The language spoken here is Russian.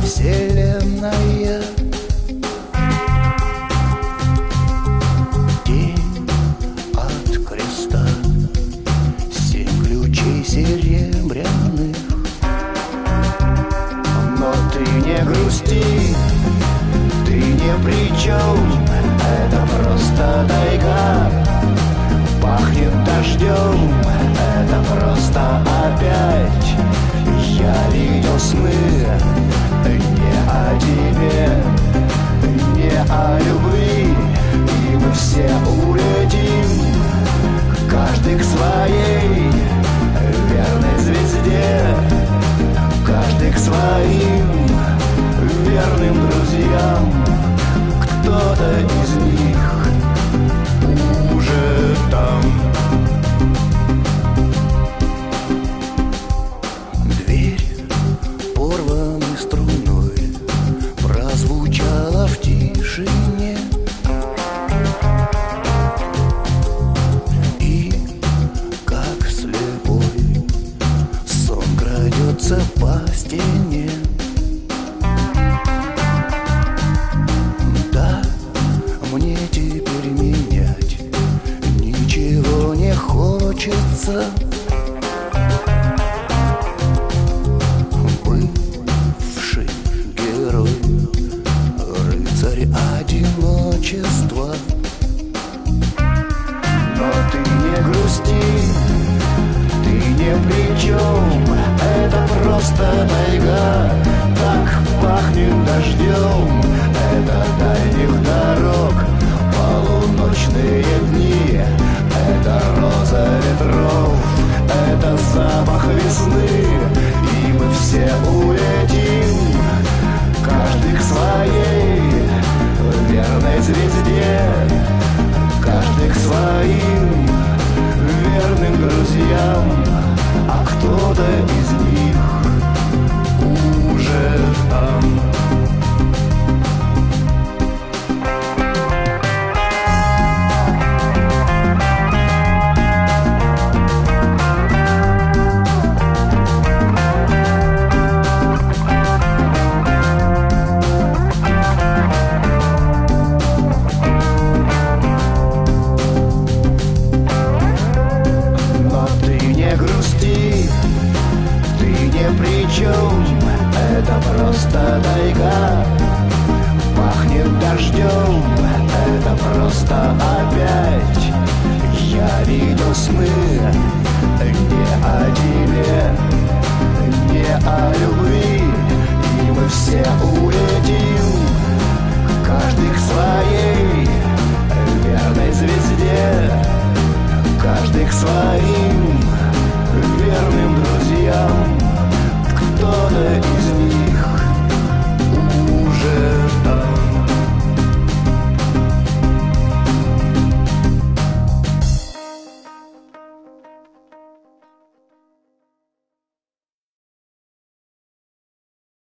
вселенная. День от креста, 7 ключей серебряных. Но ты не грусти, ты ни при чем, это просто тайга. Пахнет дождем, это просто опять. Я видел сны не о тебе, не о любви, и мы все улетим, каждый к своей верной звезде, каждый к своим верным друзьям. Кто-то из них уже там. Дверь порванной струной прозвучала в тишине, и как слепой сон крадется по стене. Да, мне теперь менять ничего не хочется. Бывший герой, рыцарь одиночества. Но ты не грусти, ты ни при чем, это просто тайга. Так пахнет дождем, это дальних дорог полуночные дни, это роза ветров, это запах весны, и мы все улетим, каждый к своей верной звезде, каждый к своим верным друзьям. А кто-то из них уже там. Причем это просто тайга. Пахнет дождем, это просто опять. Я видел сны не о тебе, не о любви, и мы все улетим, каждый к своей верной звезде, каждый к своим верным друзьям.